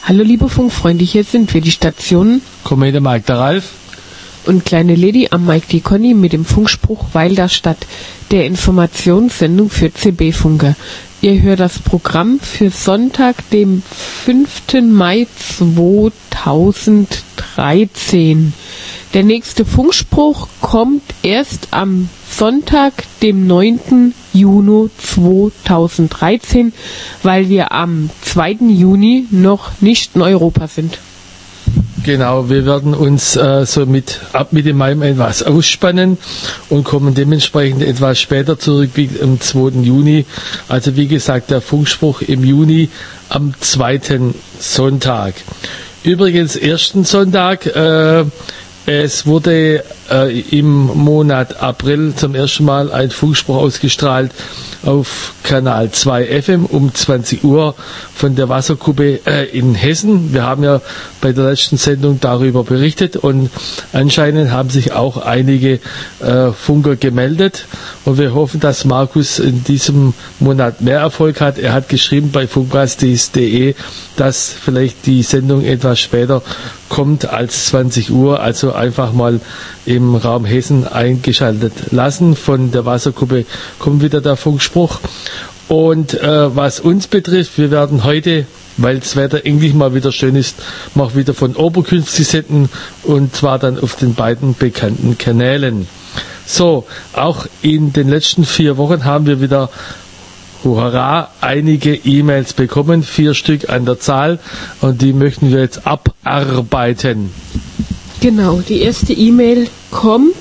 Hallo liebe Funkfreunde, hier sind wir, die Stationen Kommende Mike, der Ralf und kleine Lady am Mike, die Conny mit dem Funkspruch Weil da Stadt, der Informationssendung für CB-Funker. Ihr hört das Programm für Sonntag, dem 5. Mai 2013. Der nächste Funkspruch kommt erst am Sonntag, dem 9. Juni 2013, weil wir am 2. Juni noch nicht in Europa sind. Genau, wir werden uns so ab Mitte Mai etwas ausspannen und kommen dementsprechend etwas später zurück, wie am 2. Juni. Also wie gesagt, der Funkspruch im Juni am 2. Sonntag. Übrigens, ersten Sonntag, es wurde im Monat April zum ersten Mal ein Funkspruch ausgestrahlt auf Kanal 2 FM um 20 Uhr von der Wasserkuppe in Hessen. Wir haben ja bei der letzten Sendung darüber berichtet und anscheinend haben sich auch einige Funker gemeldet und wir hoffen, dass Markus in diesem Monat mehr Erfolg hat. Er hat geschrieben bei funkrast.de, dass vielleicht die Sendung etwas später kommt als 20 Uhr, also einfach mal im Raum Hessen eingeschaltet lassen. Von der Wasserkuppe kommt wieder der Funkspruch. Und was uns betrifft, wir werden heute, weil das Wetter endlich mal wieder schön ist, mal wieder von Oberkünstlich senden und zwar dann auf den beiden bekannten Kanälen. So, auch in den letzten 4 Wochen haben wir wieder hurra, einige E-Mails bekommen, 4 Stück an der Zahl und die möchten wir jetzt abarbeiten. Genau, die erste E-Mail kommt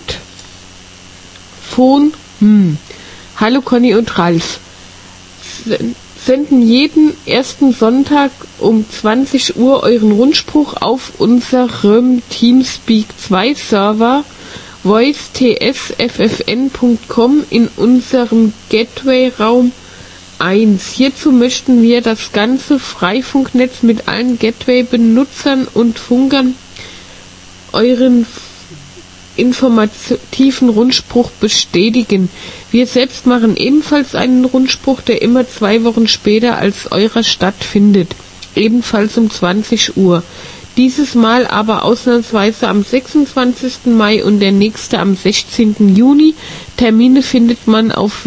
von Hallo Conny und Ralf. Senden jeden ersten Sonntag um 20 Uhr euren Rundspruch auf unserem Teamspeak 2 Server voice-tsffn.com in unserem Gateway-Raum 1. Hierzu möchten wir das ganze Freifunknetz mit allen Gateway-Benutzern und Funkern euren informativen Rundspruch bestätigen. Wir selbst machen ebenfalls einen Rundspruch, der immer 2 Wochen später als eurer stattfindet, ebenfalls um 20 Uhr. Dieses Mal aber ausnahmsweise am 26. Mai und der nächste am 16. Juni. Termine findet man auf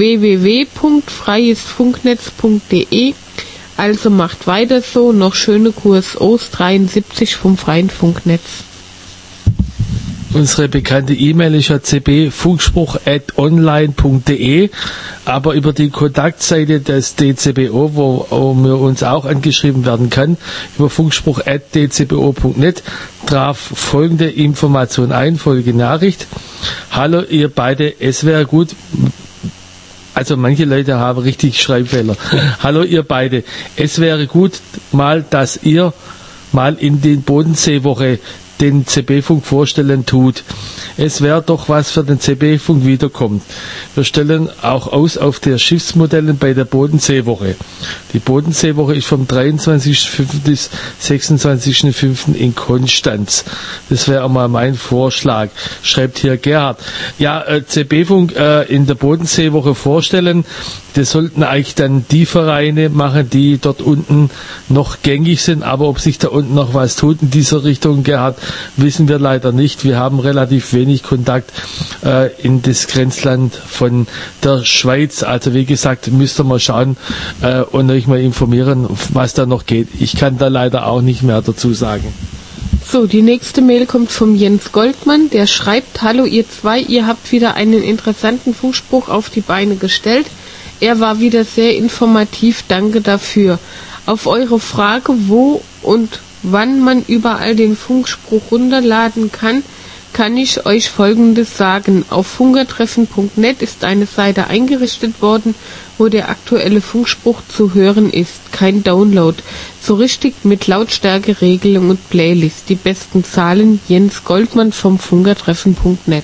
www.freiesfunknetz.de. Also macht weiter so, noch schöne QSOs 73 vom Freien Funknetz. Unsere bekannte E-Mail ist ja cbfunkspruch@online.de, aber über die Kontaktseite des DCBO, wo wir uns auch angeschrieben werden kann, über funkspruch@dcbo.net, traf folgende Information ein, folgende Nachricht. Hallo ihr beide, es wäre gut, also manche Leute haben richtig Schreibfehler. Hallo ihr beide, es wäre gut mal, dass ihr mal in den Bodenseewoche den CB-Funk vorstellen tut. Es wäre doch was für den CB-Funk wiederkommt. Wir stellen auch aus auf der Schiffsmodellen bei der Bodenseewoche. Die Bodenseewoche ist vom 23.05. bis 26.05. in Konstanz. Das wäre auch mal mein Vorschlag, schreibt hier Gerhard. Ja, CB-Funk in der Bodenseewoche vorstellen, das sollten eigentlich dann die Vereine machen, die dort unten noch gängig sind, aber ob sich da unten noch was tut in dieser Richtung, Gerhard, wissen wir leider nicht. Wir haben relativ wenig Kontakt in das Grenzland von der Schweiz. Also wie gesagt, müsst ihr mal schauen und euch mal informieren, was da noch geht. Ich kann da leider auch nicht mehr dazu sagen. So, die nächste Mail kommt vom Jens Goldmann, der schreibt: Hallo ihr zwei, ihr habt wieder einen interessanten Funkspruch auf die Beine gestellt. Er war wieder sehr informativ, danke dafür. Auf eure Frage, wo und wann man überall den Funkspruch runterladen kann, kann ich euch Folgendes sagen. Auf funkertreffen.net ist eine Seite eingerichtet worden, wo der aktuelle Funkspruch zu hören ist. Kein Download. So richtig mit Lautstärkeregelung und Playlist. Die besten Zahlen, Jens Goldmann vom funkertreffen.net.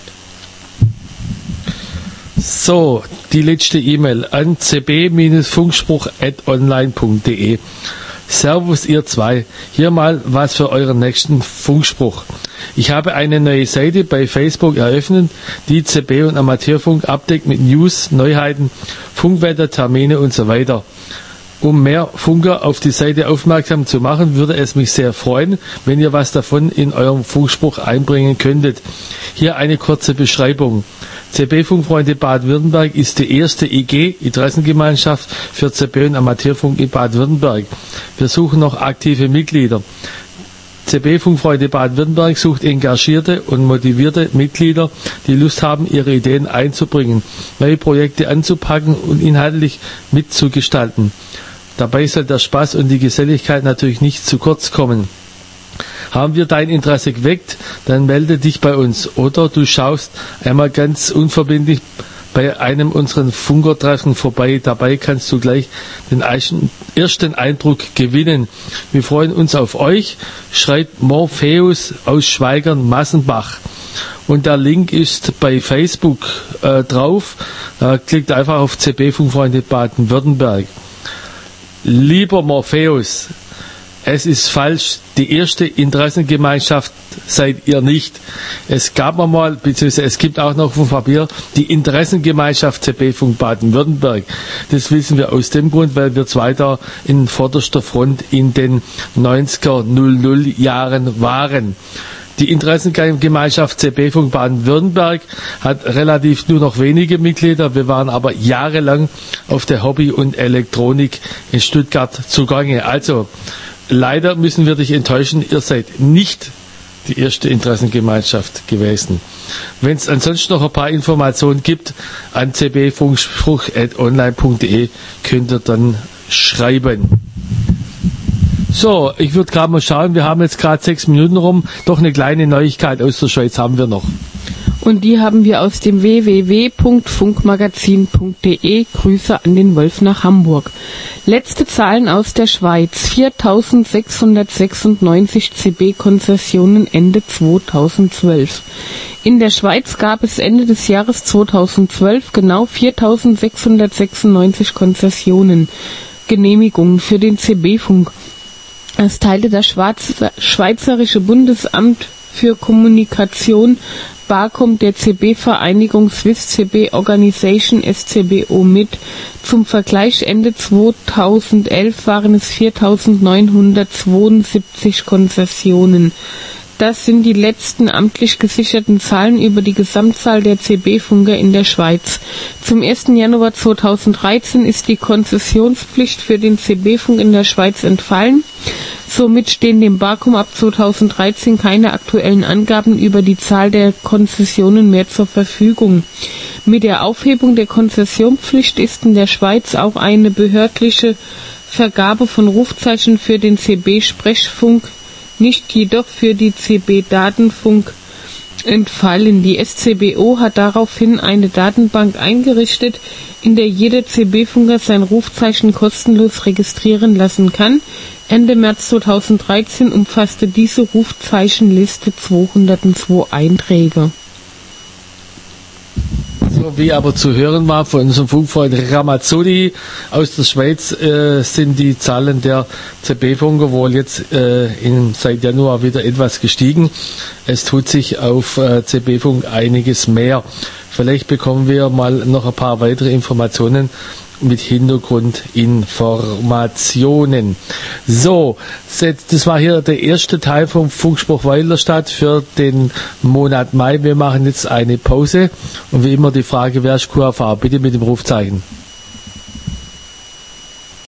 So, die letzte E-Mail an cb-funkspruch@online.de. Servus ihr zwei, hier mal was für euren nächsten Funkspruch. Ich habe eine neue Seite bei Facebook eröffnet, die CB und Amateurfunk abdeckt mit News, Neuheiten, Funkwetter, Termine und so weiter. Um mehr Funker auf die Seite aufmerksam zu machen, würde es mich sehr freuen, wenn ihr was davon in eurem Funkspruch einbringen könntet. Hier eine kurze Beschreibung. CB Funkfreunde Baden-Württemberg ist die erste IG, Interessengemeinschaft für CB und Amateurfunk in Baden-Württemberg. Wir suchen noch aktive Mitglieder. CB Funkfreunde Baden-Württemberg sucht engagierte und motivierte Mitglieder, die Lust haben, ihre Ideen einzubringen, neue Projekte anzupacken und inhaltlich mitzugestalten. Dabei soll der Spaß und die Geselligkeit natürlich nicht zu kurz kommen. Haben wir dein Interesse geweckt, dann melde dich bei uns oder du schaust einmal ganz unverbindlich bei einem unserer Funkertreffen vorbei. Dabei kannst du gleich den ersten Eindruck gewinnen. Wir freuen uns auf euch, schreibt Morpheus aus Schweigern-Massenbach. Und der Link ist bei Facebook drauf. Klickt einfach auf CB Funkfreunde Baden-Württemberg. Lieber Morpheus, es ist falsch, die erste Interessengemeinschaft seid ihr nicht. Es gab mal, beziehungsweise es gibt auch noch vom Papier, die Interessengemeinschaft CB Funk Baden-Württemberg. Das wissen wir aus dem Grund, weil wir zwei da in vorderster Front in den 90er 00 Jahren waren. Die Interessengemeinschaft CB Funk Baden-Württemberg hat relativ nur noch wenige Mitglieder. Wir waren aber jahrelang auf der Hobby und Elektronik in Stuttgart zugange. Also, leider müssen wir dich enttäuschen, ihr seid nicht die erste Interessengemeinschaft gewesen. Wenn es ansonsten noch ein paar Informationen gibt, an cbfunkspruch@online.de könnt ihr dann schreiben. So, ich würde gerade mal schauen, wir haben jetzt gerade 6 Minuten rum, doch eine kleine Neuigkeit aus der Schweiz haben wir noch. Und die haben wir aus dem www.funkmagazin.de. Grüße an den Wolf nach Hamburg. Letzte Zahlen aus der Schweiz. 4.696 CB-Konzessionen Ende 2012. In der Schweiz gab es Ende des Jahres 2012 genau 4.696 Konzessionen, Genehmigungen für den CB-Funk. Das teilte das Schweizerische Bundesamt für Kommunikation BAKOM der CB-Vereinigung Swiss CB Organisation SCBO mit. Zum Vergleich Ende 2011 waren es 4.972 Konzessionen. Das sind die letzten amtlich gesicherten Zahlen über die Gesamtzahl der CB-Funker in der Schweiz. Zum 1. Januar 2013 ist die Konzessionspflicht für den CB-Funk in der Schweiz entfallen. Somit stehen dem BAKOM ab 2013 keine aktuellen Angaben über die Zahl der Konzessionen mehr zur Verfügung. Mit der Aufhebung der Konzessionspflicht ist in der Schweiz auch eine behördliche Vergabe von Rufzeichen für den CB-Sprechfunk, nicht jedoch für die CB-Datenfunk entfallen. Die SCBO hat daraufhin eine Datenbank eingerichtet, in der jeder CB-Funker sein Rufzeichen kostenlos registrieren lassen kann. Ende März 2013 umfasste diese Rufzeichenliste 202 Einträge. So wie aber zu hören war von unserem Funkfreund Ramazzoli aus der Schweiz, sind die Zahlen der CB-Funker wohl jetzt seit Januar wieder etwas gestiegen. Es tut sich auf CB-Funk einiges mehr. Vielleicht bekommen wir mal noch ein paar weitere Informationen mit Hintergrundinformationen. So, das war hier der erste Teil vom Funkspruch Weilerstadt für den Monat Mai. Wir machen jetzt eine Pause und wie immer die Frage, wer ist QAV? Bitte mit dem Rufzeichen.